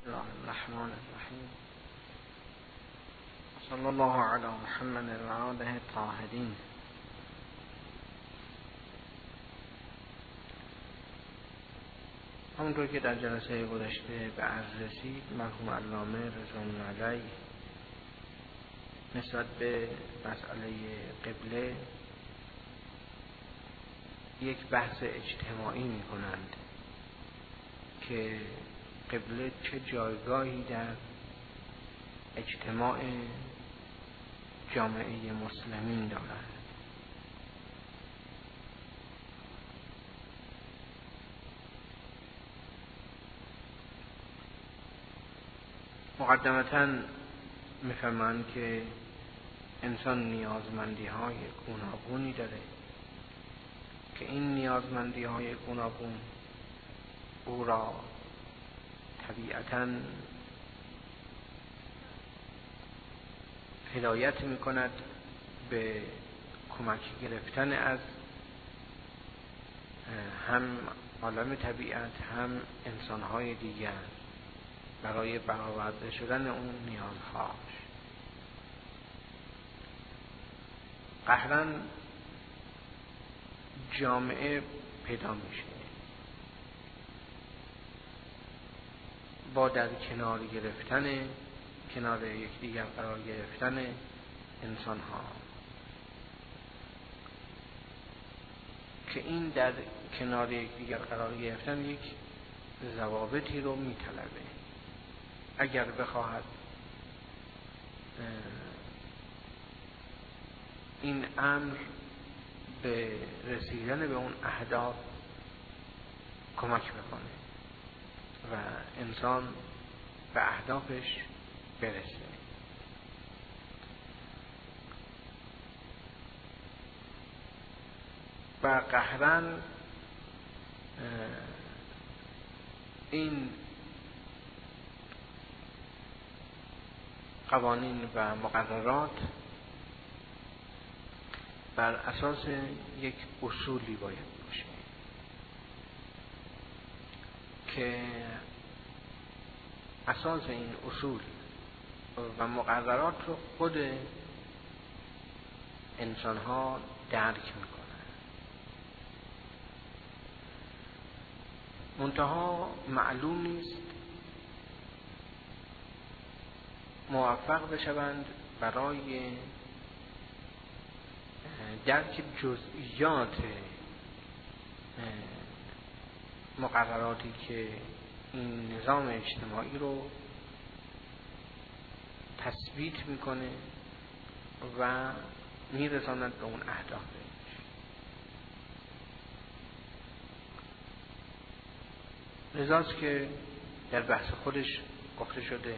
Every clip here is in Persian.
الله الرحمن الرحیم. صلی الله علی محمد و آله الطاهرین. همونطور که در جلسه گذشته به عرض رسید، مرحوم علامه رضوان علیه نسبت به مسئله قبله یک بحث اجتماعی می کنند که قبله چه جایگاهی در اجتماع جامعه مسلمین دارد. مقدمتاً می‌فرمایند که انسان نیازمندی های گوناگونی داره که این نیازمندی های گوناگون او را طبیعتاً هدایت می‌کند به کمک گرفتن از هم عالم طبیعت هم انسان‌های دیگر برای برآورده شدن اون نیازهاش. قهراً جامعه پیدا میشه با در کنار گرفتن، کنار یکدیگر قرار گرفتن انسان ها، که این در کنار یکدیگر قرار گرفتن یک ضوابطی رو میطلبه. اگر بخواهد این امر به رسیدن به اون اهداف کمک بکنه و انسان به اهدافش برسه. و قهراً این قوانین و مقررات بر اساس یک اصولی باید باشه که اساس این اصول و مقررات رو خود انسان ها درک میکنن. منتها معلوم نیست موفق بشوند برای درک جزئیات مقرراتی که این نظام اجتماعی رو تثبیت میکنه و میرساند به اون اهدافش. لذاست که در بحث خودش گفته شده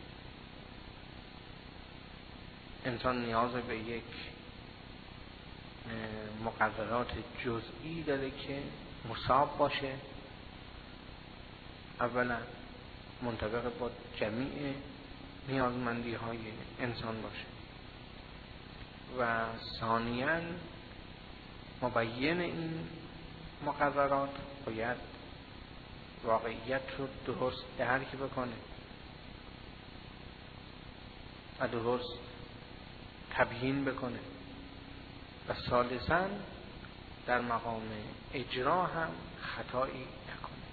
انسان نیاز به یک مقررات جزئی داره که مصاب باشه، اولا منطبق با جمیع نیازمندی های انسان باشه و ثانیاً مبین این مقررات باید واقعیت رو درست درک بکنه و درست تبیین بکنه و ثالثاً در مقام اجرا هم خطایی نکنه،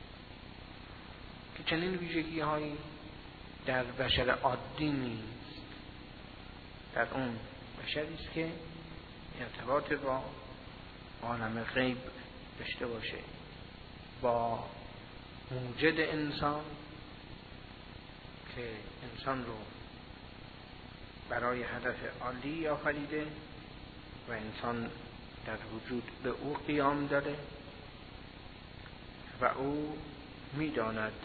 که چنین ویژگی هایی در بشر عادی نیست. در اون بشری است که ارتباط با عالم غیب داشته باشه، با موجد انسان که انسان رو برای هدف عالی آفریده و انسان در وجود به او قیام داره و او میداند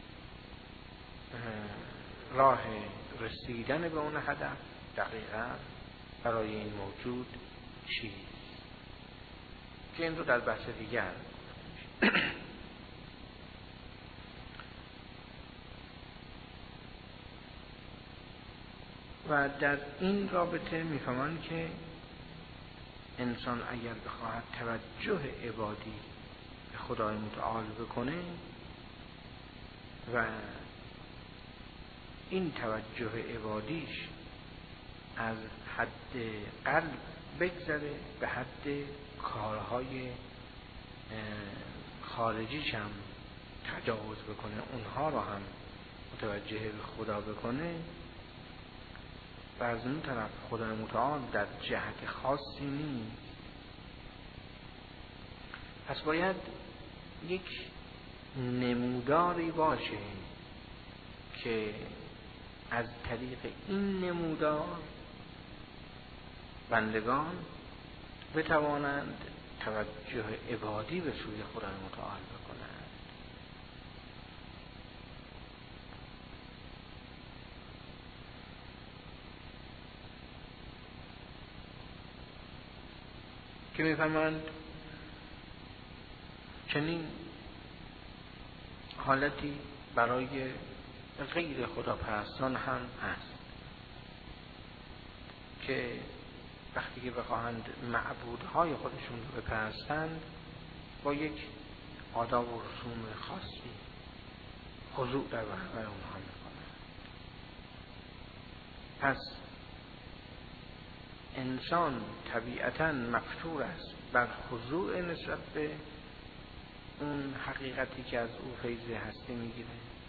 راه رسیدن به اون هدف دقیقا برای این موجود چیست، که این رو در بحث دیگر و در این رابطه میفهمند که انسان اگر بخواهد توجه عبادی به خدای متعال بکنه و این توجه عبادیش از حد قلب بگذره به حد کارهای خارجیش هم تجاوز بکنه، اونها رو هم متوجه به خدا بکنه، و از اون طرف خدای متعال در جهت خاصی نیست. پس باید یک نموداری باشه که از طریق این نمودار بندگان بتوانند توجه عبادی به سوی خدای متعال بکنند. که می‌فرمایند چنین حالتی برای غیر خداپرستان هم هست که وقتی که بخواهند معبودهای خودشون رو بپرستند با یک آداب و رسوم خاصی خضوع در برابر اونها میکنند. پس انسان طبیعتاً مفطور است بر خضوع نسبت به اون حقیقتی که از او فیض هستی میگیره،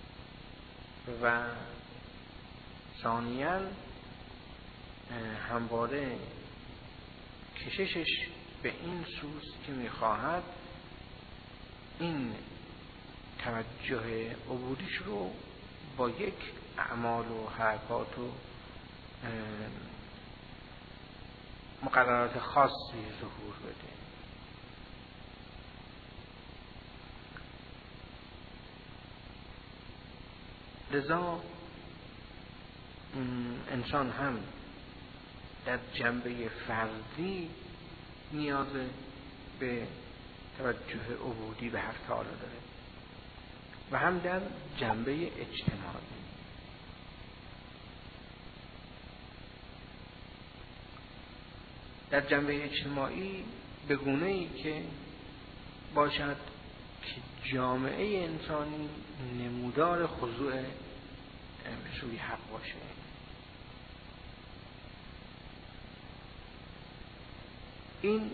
و ثانیاً همواره کششش به این سوست که میخواهد این توجه عبودیش رو با یک اعمال و حرکات و مقررات خاصی ظهور بده. لذا انسان هم در جنبه فردی نیاز به توجه عبودی به حق تعالی داره و هم در جنبه اجتماعی. در جنبه اجتماعی به گونه‌ای که باشد که جامعه انسانی نمودار خضوع به سوی حق باشه. این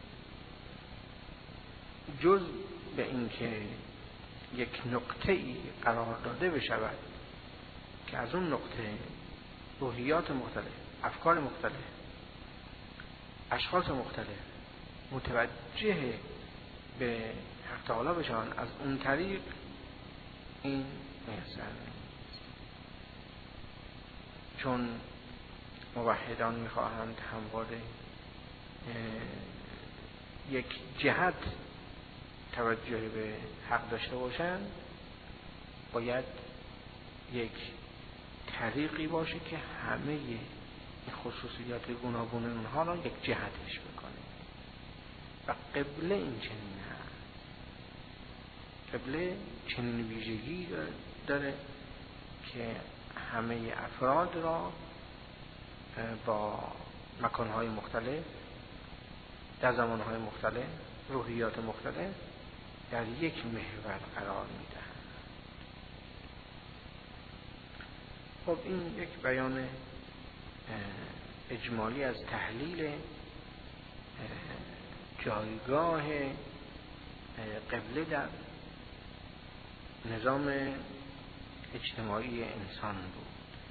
جز به این که یک نقطه‌ای قرار داده بشود که از اون نقطه روحیات مختلف، افکار مختلف، اشخاص مختلف متوجه به حق تعالی بشن، از اون طریق این میسر نیست. چون موحدان میخواهند همواره یک جهت توجه به حق داشته باشند، باید یک طریقی باشه که همه این خصوصیات گوناگون اونها را یک جهتش بکنه. و قبله این چنین هست. قبله چنین ویژگی داره که همه افراد را با مکانهای مختلف، در زمانهای مختلف، روحیات مختلف در یک محور قرار میده. خب این یک بیان اجمالی از تحلیل جایگاه قبله در نظام اجتماعی انسان بود.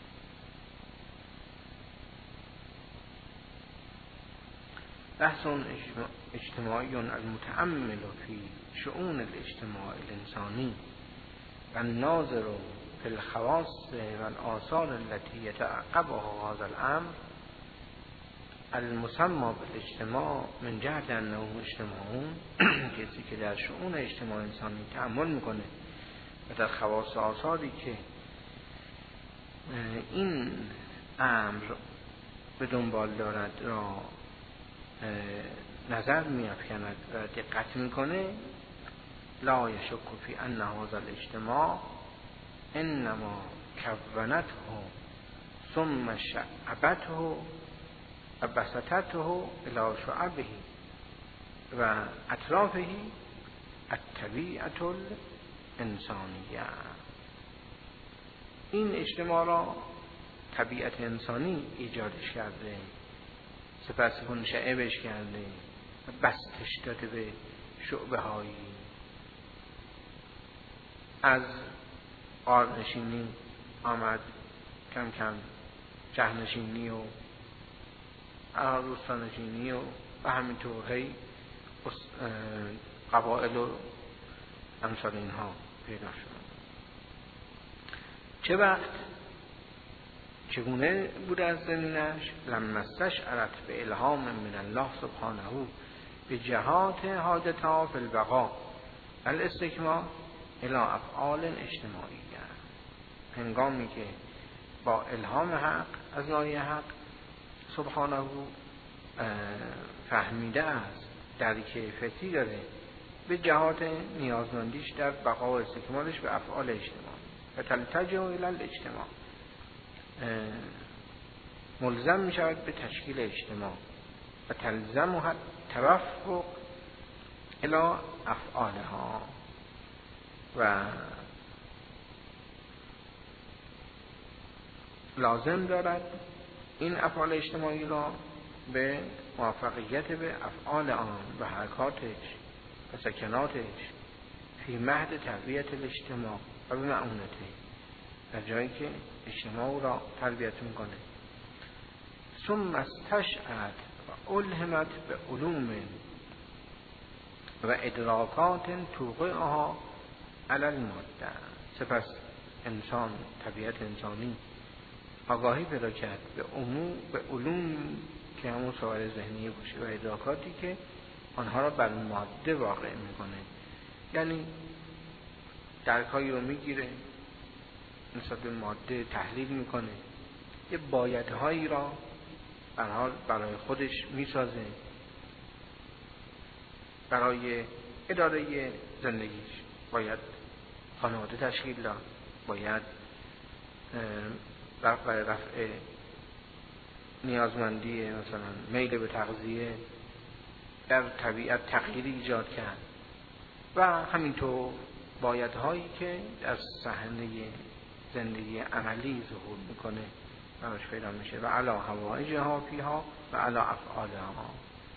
بحث اجتماعی المتأمل فی شؤون الاجتماع الانسانی و الناظر فی الخواص و الآثار التي يتعقبها هذا الامر المسمى بالاجتماع من جهت انه اجتماعون. کسی که در شؤون اجتماع انسانی تأمل میکنه و در خواص و آثاری که این امر به دنبال دارد را نظر می‌افکند و دقت میکنه، لا یشک فی ان هذا الاجتماع انما کونته ثم شعبته و بسطته الى شعبه و اطرافه الطبیعة الانسانیه. این اجتماع را طبیعت انسانی ایجادش کرده، سپس منشعبش کرده و بستش داده به شعبه هایی. از غارنشینی آمد کم کم شهرنشینی و روستانشینی و همینطور هی قبائل و امثال اینها پیدا شد. چه وقت چگونه بوده از زمینش؟ لما استشعرت به الهام من الله سبحانه به جهات حاجتها فی البقاء الاستکمال الی افعال اجتماعی. هنگامی که با الهام حق از ناحیه حق سبحانه فهمیده است درک فطری داره به جهات نیازمندیش در بقا و استکمالش به افعال اجتماعی و تلتجه الی الاجتماع، ملزم می شود به تشکیل اجتماع و تلزمها توفق الی افعالها و لازم دارد این افعال اجتماعی را به موفقیت به افعال آن و حرکاتش و سکناتش فی مهد تربیت الاجتماع و به معونته، در جایی که اجتماع را تربیت میکنه. ثم استشعرت و الهمت به علوم و ادراکات توقعها علی الماده. سپس انسان، طبیعت انسانی آگاهی پیدا کرد به علوم که همون سوال ذهنی باشه و ادراکاتی که آنها را بر ماده واقع میکنه، یعنی درکایی رو میگیره نسبت به ماده تحلیل میکنه، یه بایدهایی را برای خودش میسازه برای اداره زندگیش. باید خانواده تشکیل داد، باید برای رفع نیازمندی مثلا میل به تغذیه در طبیعت تغییری ایجاد کرد و همینطور بایدهایی که در صحنه زندگی عملی ظهور میکنه براش پیدا میشه و علی حوائجها فیها و علی افعالها،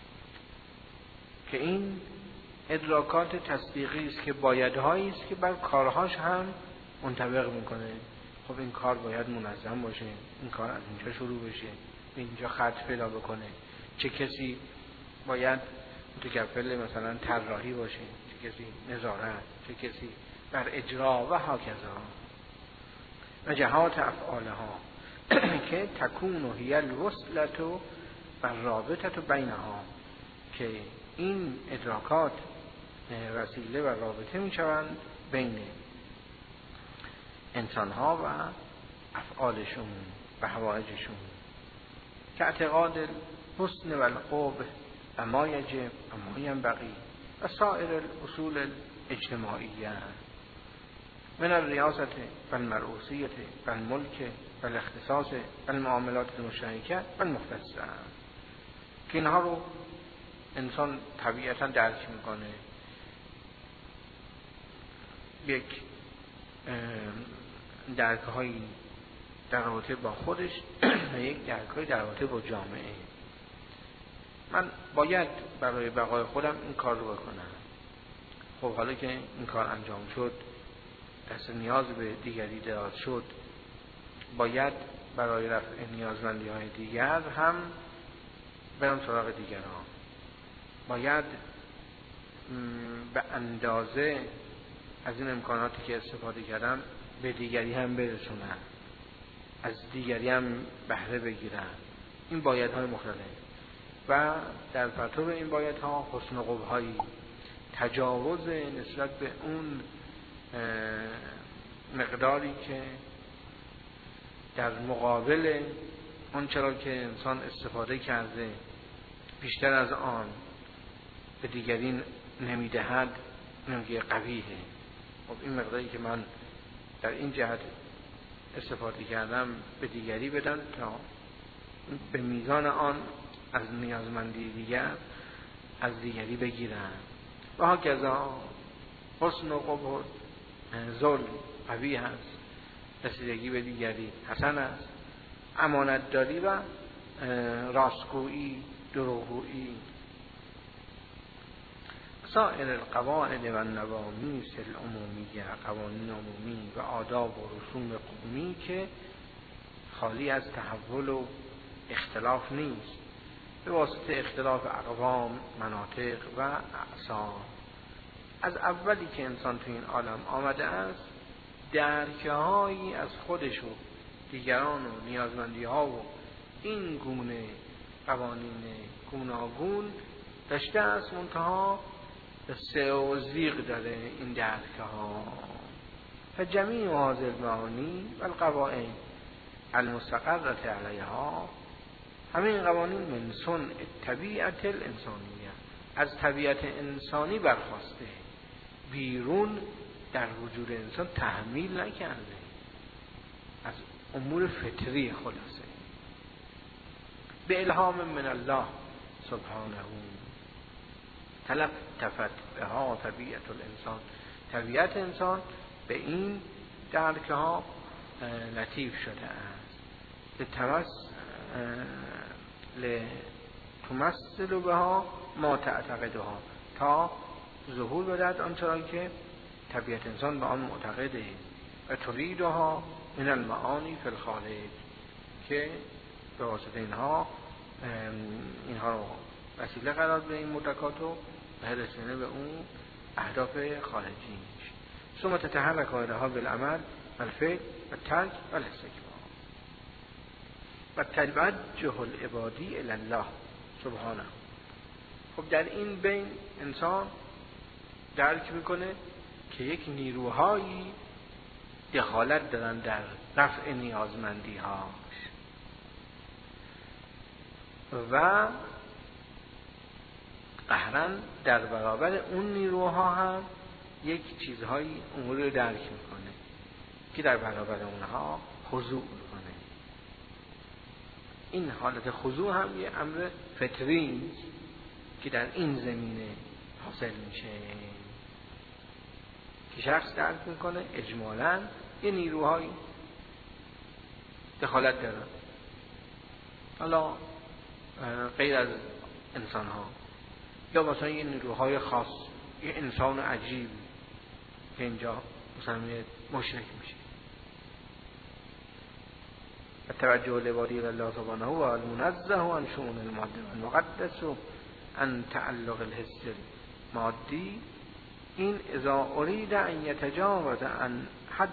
که این ادراکات تصدیقی است که بایدهایی است که بر کارهاش هم منطبق میکنه. خب این کار باید منظم باشه، این کار از اینجا شروع بشه، اینجا خط پیدا بکنه، چه کسی باید متکفل مثلا طراحی باشه، چه کسی نظارت، چه کسی بر اجرا و هاکذا و جهات افعالها که تکون هی الوصلة و رابطة بینها، که این ادراکات وسیله و رابطه می شوند بین انسانها و افعالشون و حوائجشون، که اعتقاد الحسن و القبح و ما یجب و ما ینبغی و سایر الاصول الاجتماعیه من الریاست و المرئوسیت و الملک و الاختصاص و المعاملات المشترکه و المختصه، که اینها رو انسان طبیعتا درک میکنه. یک درک‌هایی در رابطه با خودش و یک درک‌هایی در رابطه با جامعه. من باید برای بقای خودم این کار رو بکنم. خب حالا که این کار انجام شد، دست نیاز به دیگری دراز شد، باید برای رفع نیازمندی‌های دیگر هم برم سراغ دیگران. باید به اندازه از این امکاناتی که استفاده کردم به دیگری هم برسونم، از دیگری هم بهره بگیرم. این بایدهای مختلف و در پرتو این بایدها حسن و قبح‌هایی، تجاوز نسبت به اون مقداری که در مقابل اون چرا که انسان استفاده کرده بیشتر از آن به دیگری نمیدهد، نمیگه قبیحه. خب این مقداری که من در این جهت استفاده کردم به دیگری بدم تا به میزان آن از نیازمندی دیگر از دیگری بگیرم و هاکذا. حسن و قبح ظلم قوی هست رسیدگی به دیگری حسن است، امانت داری و راستگویی، دروغگویی. سایر القواعد و النوامیس العمومیه، قوانین عمومی و آداب و رسوم قومی که خالی از تحول و اختلاف نیست، به واسطه اختلاف اقوام، مناطق و اعصاب. از اولی که انسان تو این عالم آمده است درکهایی از خودش و دیگران و نیازمندی ها و این گونه قوانین گوناگون داشته است، منتها سه و زیغ داره این درکه ها. فجمیع هذه المعانی و القواعد المستقرة علیها، همین قوانین من صنع طبیعت الانسانیه، از طبیعت انسانی برخواسته، بیرون در وجود انسان تحمیل نکرده، از امور فطری خلاصه، به الهام من الله سبحانه تلطفت بها طبیعت الانسان، طبیعت انسان به این درکه ها لطیف شده است، لتمثل بها ما تعتقدها، تا ظهور بدهد آنچه که طبیعت انسان به آن معتقده، و تریدها من المعانی فی الخارج، که به واسطه اینها رو وسیله قرار به این مدرکات و رسیدن به اون اهداف خارجیش. ثم تتحرک آیدها بالعمل و الفعل و ترک و الاستکبار و توجه العبادی الی الله سبحانه. خب در این بین انسان درک میکنه که یک نیروهایی دخالت دارن در رفع نیازمندی هاش و قهرن در برابر اون نیروها هم یک چیزهایی امور رو درک میکنه که در برابر اونها خضوع میکنه. این حالت خضوع هم یه امر فطری که در این زمینه حاصل میشه که شخص درک میکنه اجمالاً یه نیروهایی دخالت دارن، حالا غیر از انسان ها، یا مثلا یه نیروهای خاص، یه انسان عجیب که اینجا مثلا مشرک میشه. توجه العبادی الله سبحانه و المنزه عن شؤون الماده المقدس عن تعلق الحس المادی، این اذا اريد ان يتجاوز عن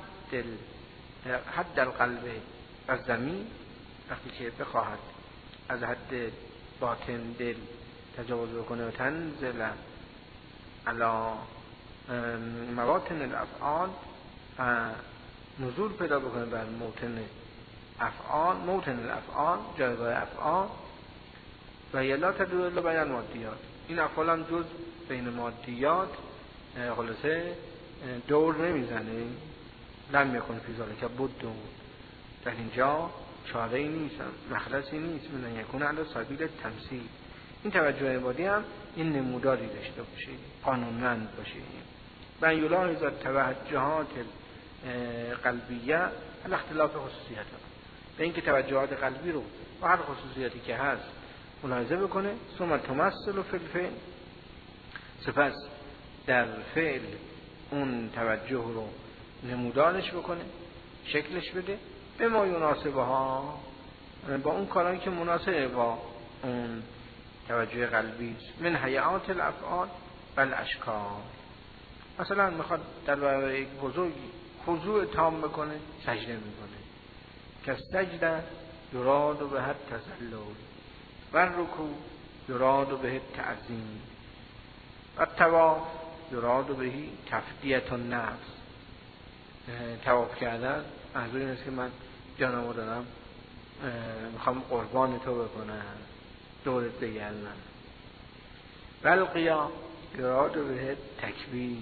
حد القلب و زمین، وقتی که بخواهد از حد باطن دل تجاوز بکنه و تنزل علی مواطن الافعال، نزول پیدا بکنه بر موطن الافعال، جایگاه افعال، و یلا تدور الا بین المادیات، این افعال هم جز بین مادیات خلاصه دور نمیزنه، لم یکن فی ذلک بد، در اینجا چاره ای نیست، مخلصی نیست، من یکون علی سبیل تمثیل. این توجه عبادی هم این نموداری داشته باشه، قانونمند باشه، و یلاحظ توجهات قلبیه الاختلاف خصوصیت، به اینکه توجهات قلبی رو و هر خصوصیتی که هست ملاحظه بکنه. ثم تمثل فی الفعل، سپس در فعل اون توجه رو نمودارش بکنه، شکلش بده، به ما یناسبها، با اون کارهایی که مناسب با اون توجه قلبی است، من هیئات الافعال و الاشکال. مثلا میخواد در برابر یک بزرگی خضوع تام بکنه، سجده میکنه، که سجده یراد به تذلل و رکوع یراد به تعظیم و طواف یراد به تفدیه النفس. طواف کردن منظور این است که من جانمو دارم میخوام قربان تو بکنم، دورت بگردم. و القیام یراد به تکبیر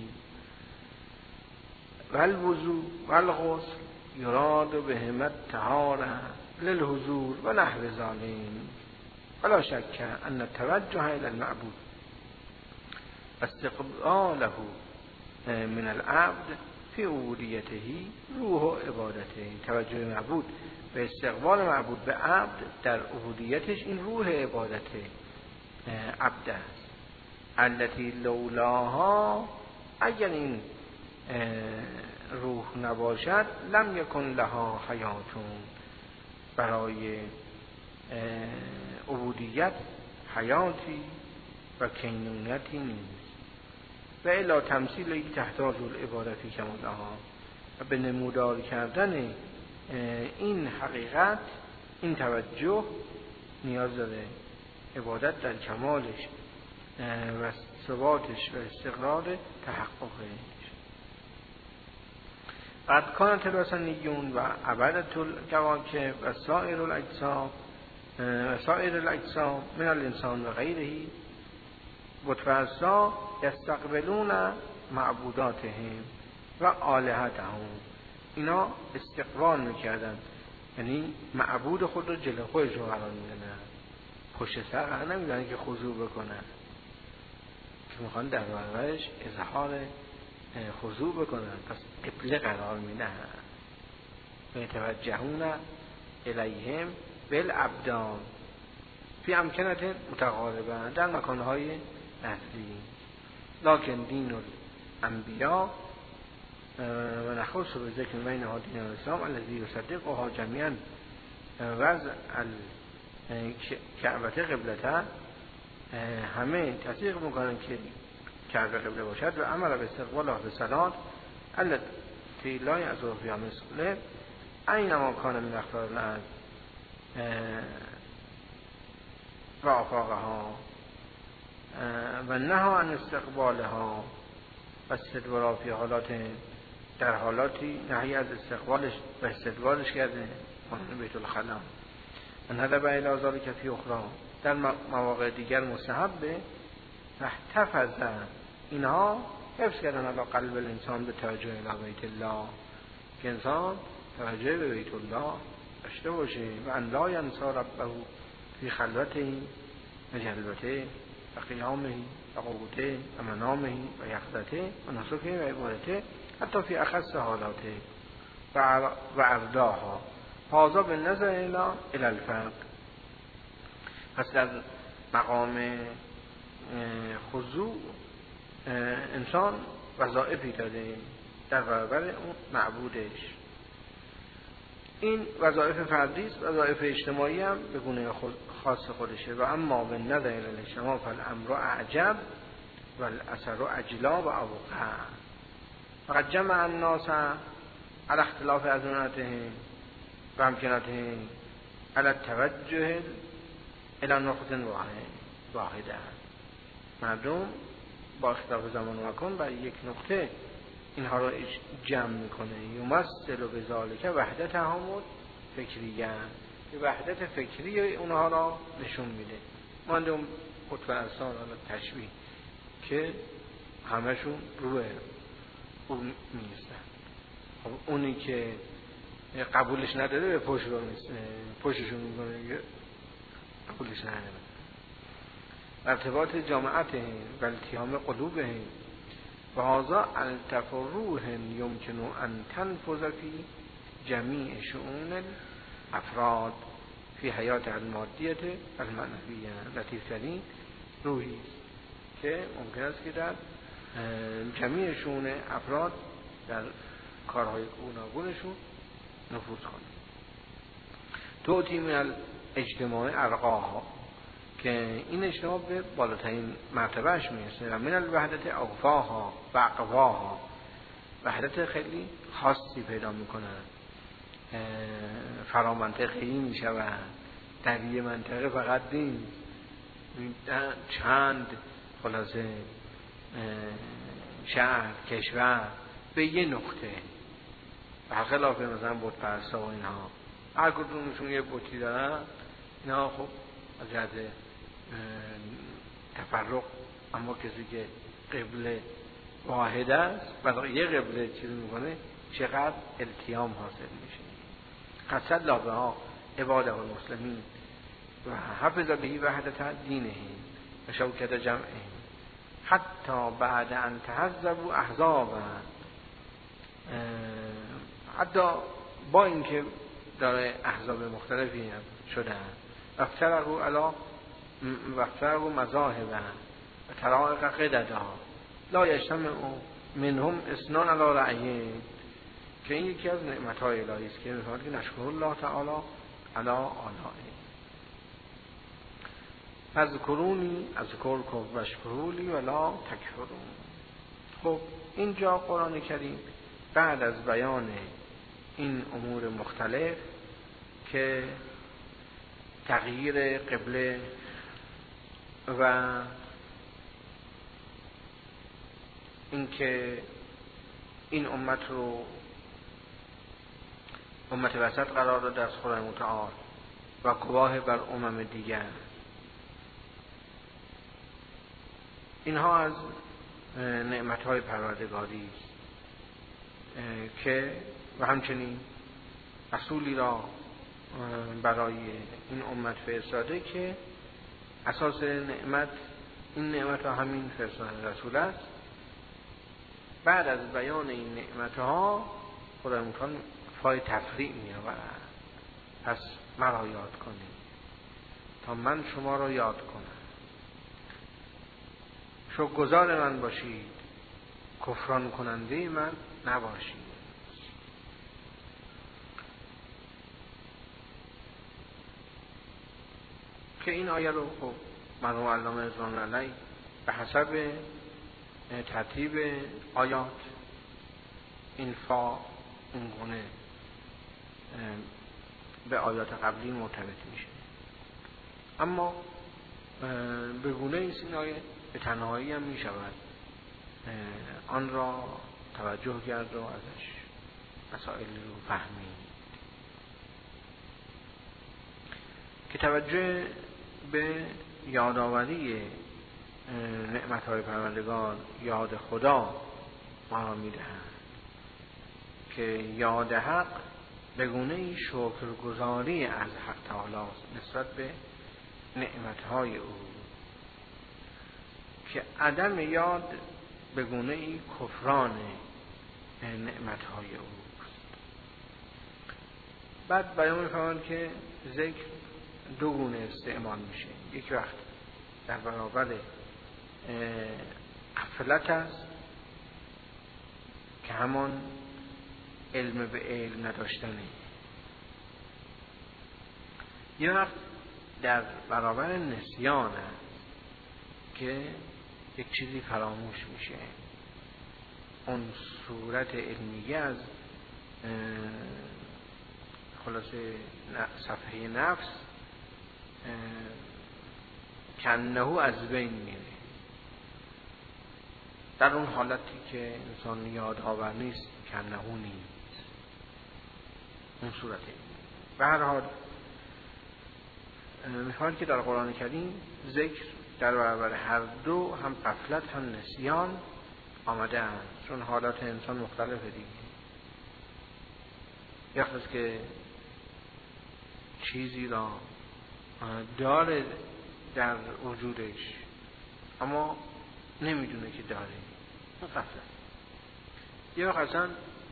و الوضوء و الغسل یراد به همت طهاره للحضور و نحو ذلک. ولا شک ان التوجه الى المعبود و استقباله من العبد فی عبودیتهی روح و عبادته. توجه معبود به استقبال معبود به عبد در عبودیتش این روح عبادت عبد است. التي لولاها، اگر این روح نباشد لم یکن لها حیاتون، برای عبودیت حیاتی و کینونتی نیست. و الا تمثیل تحتاج العبادتی کمالها، و به نمودار کردن این حقیقت، این توجه نیاز داره عبادت در کمالش و ثباتش و استقرار تحققش. قد کانت الوثنیون و عبدة الکواکب و سایر الاجسام من الانسان و غیره بت‌پرستا یستقبلون معبوداتهم و آلهتهم. اینا استقبال میکردن، یعنی معبود خود رو جلو خودشون قرار میدن، پشت سر قرار نمیدن که خضوع بکنن، که میخوان در برابرش اظهار خضوع بکنن، پس قبله قرار میدن. و یتوجهون الیهم بالابدان فی امکنت متقاربه، در مکانهای نزدیک. لکن دین الانبیا و نخص به ذکر بینها دین الاسلام الذی یصدقها جمیعا وضع کعبه قبلته، همه تصدیق میکنن که کعبه قبله باشد و امر به استقبالها به صلات التي لا یعذر فیها مثله اینما کان من اخبار الارض و آفاقها و نها عن استقبالها و استدبارها فی حالات، در حالاتی نهی از استقبالش و استدبارش کرده، قانون بیت الخلا. و ندب الی ذلک فی اخرى، در مواقع دیگر مستحبه. احتفظ اینها حفظ کردن علی قلب الانسان به توجه الی بیت الله، که انسان توجه به بیت الله داشته باشه. و ان لا ینسی ربه فی خلوته و جلوته و قیامه و قعوده و منامه و یقظته و نسکه و عبادته حتی فی اخص حالاته و ارداها. هذا بالنظر الی الفرق. پس در مقام خضوع انسان وظایفی داره در برابر اون معبودش. این وظایف فردی است، وظایف اجتماعی هم به گونه خاص خودشه. و اما به نظر الاجتماع فالامر اعجب و الاثر اجلا و اوقع. فقط جمع الناس على اختلاف ازمنتهم و امکنتهم على التوجه الى نقطه واحده. مردم با اختلاف زمان و مکان بر یک نقطه اینها رو جمع میکنه. یمثل بذالک وحدت تهامد فکریه، که وحدت فکری اونها را نشون میده. مانده اون بت‌پرستان تشبیه که همشون روی اون میستن. خب اونی که قبولش نداره به پشت رو میسته، پشتشون میکنه، قبولش نداره. ارتباط جامعت و التیام قلوب و هذا التف روح یمکن ان تنفذ فی جمیع شؤون الافراد فی حیات المادیت المعنویه. لطیفترین روحی که ممکن است که در جمیع شؤون افراد در کارهای گوناگونشون نفوذ کنه. توتی من الاجتماع ارقاها، که این اجتماع به بالاترین مرتبهش میرسه. و من الوحدت اوفاها و اقواها، وحدت خیلی خاصی پیدا میکنن، فرامنطقی میشون. در یه منطقه فقط نیست، چند خلاصه شهر کشور به یه نقطه. برخلاف مثلا بت‌پرستا و اینها هر کدومشون یه بتی دارن، اینا خب از جهت تفرق، اما کسی که قبله واحد است برای یه قبله چیز میکنه چقدر التیام حاصل میشه. قصد لابه ها عباده المسلمین و حفظ بهی وحدت دینه و شوکت جمعه حتی بعد ان تحزبوا احزابا، حتی با اینکه داره احزاب مختلفی هم شدن وفترقوا مذاهبا و طرائق قددا لا یجتمع منهم اثنان علی رأی، که این یکی از نعمت‌های الهی است که می‌فرماید که نشکر الله تعالی علی آلائه. فاذکرونی اذکرکم واشکروا لی ولا تکفرون. خب اینجا قرآن کریم بعد از بیان این امور مختلف که تغییر قبله و اینکه این امت رو امت وسط قرار داده از خدای متعال و گواه بر امم دیگر، اینها از نعمت‌های پروردگاری که و همچنین رسولی را برای این امت فرستاده که اساس نعمت این نعمت ها همین فرستادن رسول است. بعد از بیان این نعمت ها خدای متعال فای تفریع می آورد. پس مرا یاد کنید تا من شما را یاد کنم، شکرگزار من باشید، کفران کننده من نباشید. که این آیه رو خب مرحوم علامه رضوان علیه به حسب ترتیب آیات این فا این گونه به آیات قبلی مرتبط میشه، اما به گونه ایست این آیه به تنهایی هم میشود آن را توجه کرد و ازش مسائل رو فهمید. که توجه به یادآوری نعمت‌های پروردگار یاد خدا ما می‌دهند که یاد حق به گونه‌ای شکرگزاری از حق تعالی نسبت به نعمت‌های او، که عدم یاد به گونه‌ای کفران نعمت‌های اوست. بعد بیان می‌فرماید که ذکر دو گونه استعمال میشه، یک وقت در برابر غفلت است که همان علم به علم نداشتنه، یک وقت در برابر نسیان است که یک چیزی فراموش میشه، اون صورت علمیه از خلاصه صفحه نفس کنهو از بین میره. در اون حالتی که انسان یادآور نیست کنهو نیست، اون صورته. به هر حال میخواد که در قرآن کریم ذکر در برابر هر دو، هم غفلت هم نسیان آمده اند، چون حالات انسان مختلفه دیگه. یک وقت که چیزی را داره در وجودش اما نمیدونه که داره، اون غفلت. یا اصلا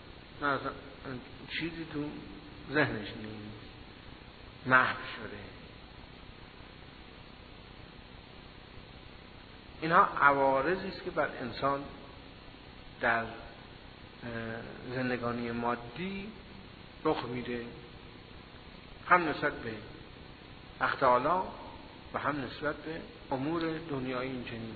چیزی تو ذهنش نیست، محو شده. اینها عوارضی است که بر انسان در زندگانی مادی رخ میده، هم نسبت به حق تعالی و هم نسبت به امور دنیایی این چنینه،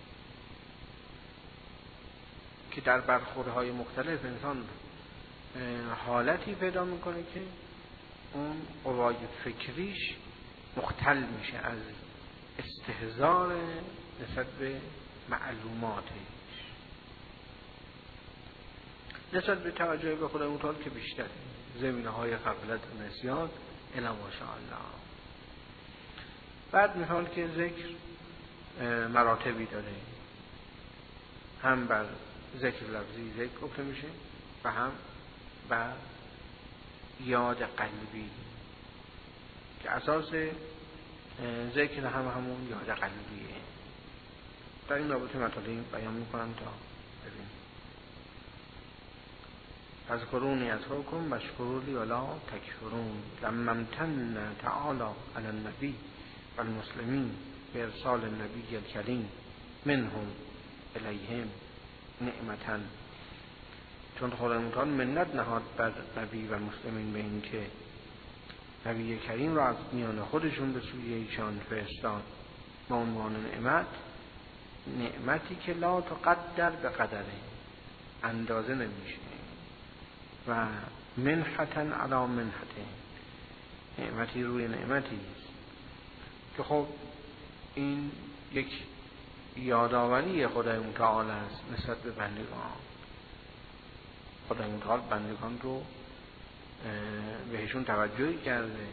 که در برخوردهای مختلف انسان حالتی پیدا میکنه که اون قوای فکریش مختل میشه از استحضار نسبت به معلوماتش، نسبت به توجه به خدا متعال که بیشتر زمینه‌های غفلت و نسیان الا ماشاءالله. بعد می‌خواد که ذکر مراتبی داره، هم بر ذکر لفظی ذکر گفته میشه و هم بر یاد قلبی، که اساس ذکر هم همون یاد قلبیه. در این رابطه مطالعی بیان میکنم تا ببینیم. فاذکرونی اذکرکم واشکروا لی ولا تکفرون. لما امتن تعالی علی النبی و المسلمین بارسال النبی الکریم منهم الیهم نعمتن، چون خدای متعال منت نهاد بر نبی و مسلمین به این که نبی کریم را از میان خودشون به سوی ایشان فرستاد با عنوان نعمتی که لا تقدر به قدره، اندازه نمیشه، و منحتن علی منحته، نعمتی روی نعمتی است که خب این یک یادآوری خدای متعال است نسبت به بندگان. خدای متعال بندگان رو بهشون توجهی کرده،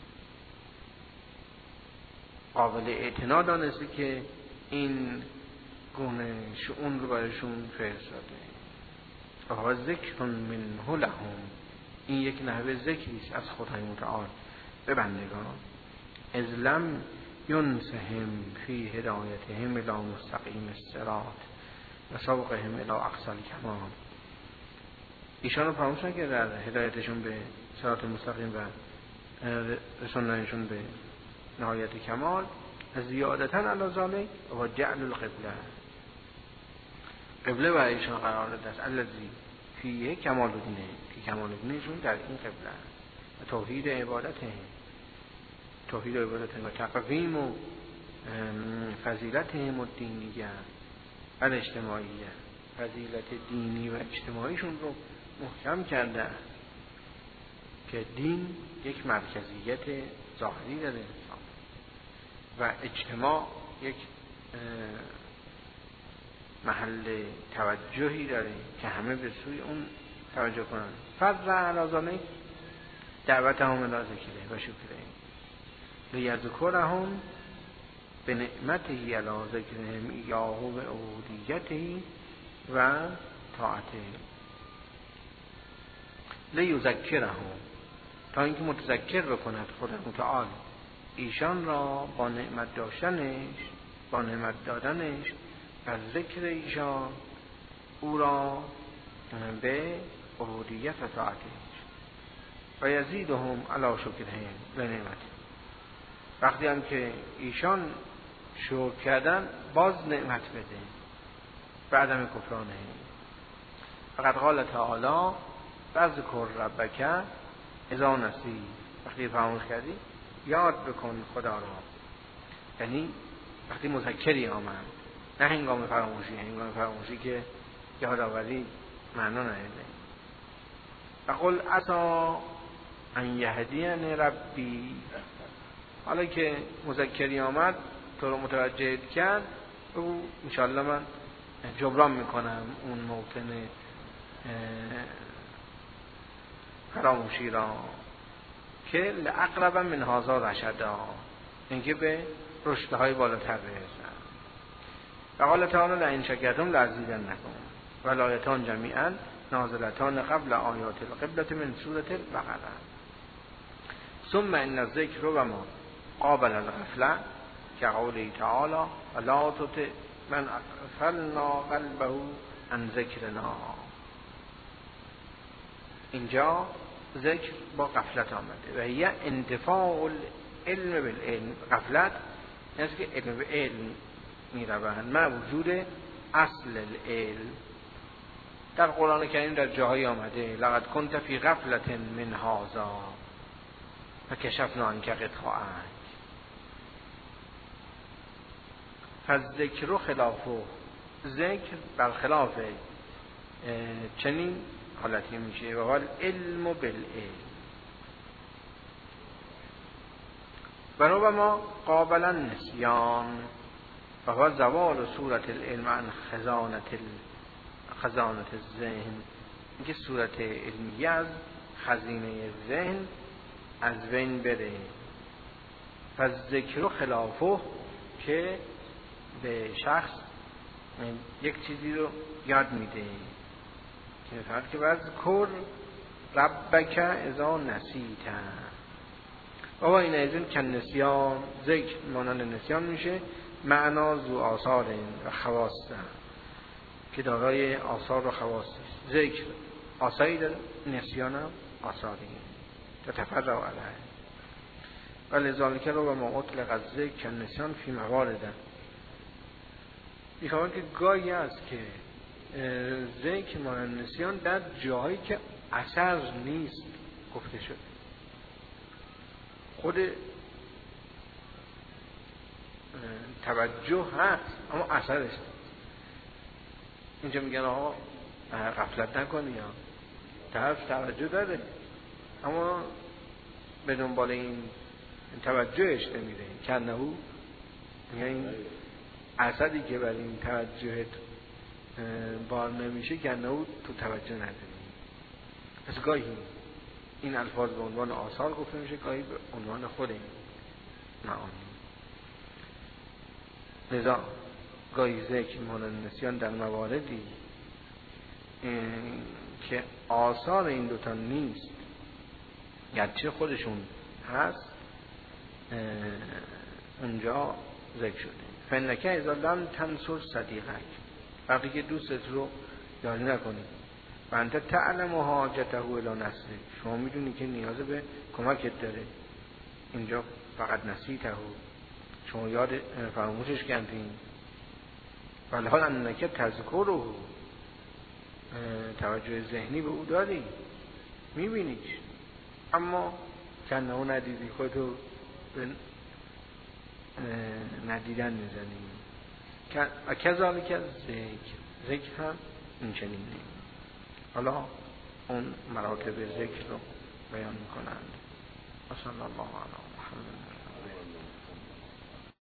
قابل اعتنا دانسته که این گونه شؤون رو برایشون فرستاده. و ذکر منه لهم، این یک نحوه ذکری است از خدای متعال به بندگان. اذ لم ینسهم فی هدایتهم الی مستقیم الصراط و سوقهم الی اقصی الکمال. ایشان رو فراموش نکرده در هدایتشون به صراط مستقیم و رسوندنشون به نهایت کمال. از زیادتاً علی ذلک و جعل القبله، قبله برای ایشان قرار داده است الذی فیه کمال دینه، که کمال دینشون در این قبله و توحید عبادته و تقویم و فضیلتهم الدینیه و اجتماعیه، فضیلت دینی و اجتماعیشون رو محکم کرده که دین یک مرکزیت ظاهری داره و اجتماع یک محل توجهی داره که همه به سوی اون توجه کنن. فرض علازانه دعوت هم الی ذکره و شکره لیذکرهم به نعمته علی ذکرهم ایاه و عبودیته و طاعته، لیذکرهم تا اینکه متذکر بکند خدا متعال ایشان را با نعمت داشتنش، با نعمت دادنش از ذکر ایشان، او را به عبودیت و طاعتش و یزیدهم علی شکرهم به نعمت. وقتی هم که ایشان شکر کردن باز نعمت بده بعدم کفرانه. فقط قال تعالی فاذکر ربک اذا نسی، وقتی فراموش کردی یاد بکن خدا را، یعنی وقتی مذکری آمد، نه هنگام فراموشی. هنگام فراموشی که یادآوری معنا نداره. فقل عسى ان یهدینی ربی، حالا که مذکری آمد تو رو متوجه کرد، او انشاءالله من جبران میکنم اون موطن فراموشی را که لاقرب من هذا رشدا، اینکه به رشدهای بالاتر برسن. و قال تعالی لئن شکرتم لازیدنکم و الآیتان جمیعا نازلتان قبل آیات القبلة من سورة البقره. ثم ان الذکر و ما قابل الغفله که قوله تعالی ولا تطع من اغفلنا قلبه عن ذکرنا. اینجا ذکر با غفلت آمده و هی انتفاع العلم بالعلم. غفلت یعنی که علم به علم می روند مع وجود اصل العلم. در قرآن کریم در جاهای آمده لقد کنت فی غفلت من هذا فکشفنا عنک غطاءک. فالذکر خلافه، ذکر برخلاف چنین حالتی میشه. و قال علم بالعلم و ربما قابل النسیان و هو زوال صورت العلم عن خزانة الذهن، اینکه صورت علمیه از خزینه ذهن از بین بره. پس ذکر خلافه که به شخص یک چیزی رو یاد میده که فرض که وذکر ربک اذا نسیت و این ایزن که نسیان ذکر مانند نسیان میشه. معنا ذو آثار و خواست که دارای آثار و خواست. ذکر آثاری در نسیان هم آثاری تتفرع علیه و لذالک رو و ما اطلق از ذکر نسیان فی مواردن. میخوام که گاهی است که ذکر مانند نسیان در جایی که اثر نیست گفته شده، خود توجه هست اما اثرش نیست. اینجا میگن آقا غفلت نکنی، یا طرف توجه داره اما به دنبال این توجهش نمیره، کنه این اثری که بر این توجهت بار نمیشه کنه تو توجه نداری. پس گاهی این الفاظ به عنوان آثار گفته میشه، گاهی به عنوان خود این معانی. لذا گاهی ذکر مانند نسیان در مواردی که آثار این دوتا نیست گرچه خودشون هست اونجا ذکر شده. فنکه اذا لم تنصر صدیقک، وقتی که دوستت رو یاری نکنی و انت تعلم حاجته الی نصرک، شما میدونی که نیاز به کمکت داره، اینجا فقط نسیته، شما یاد فراموشش کردین. ولی حال انکه تذکر رو توجه ذهنی به او داری، میبینیش اما کنه او ندیدی، خودتو به ندیدن میزنی. کذالک ذکر هم این چنینه. حالا اون مراتب ذکر رو بیان میکنند. صلی الله علی محمد.